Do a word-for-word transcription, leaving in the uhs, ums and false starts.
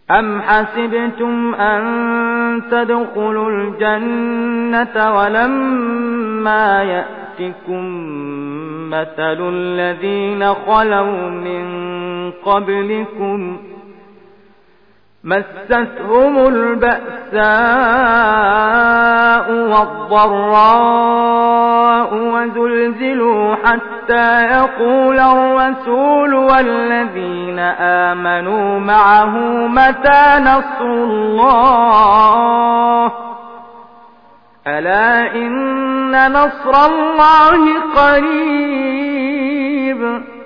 أم حسبتم أن تدخلوا الجنة ولما يأتكم مثل الذين خلوا من قبلكم مستهم البأساء والضراء وزلزلوا حتى يقول الرسول والذين آمنوا معه متى نصر الله ألا إن نصر الله قريب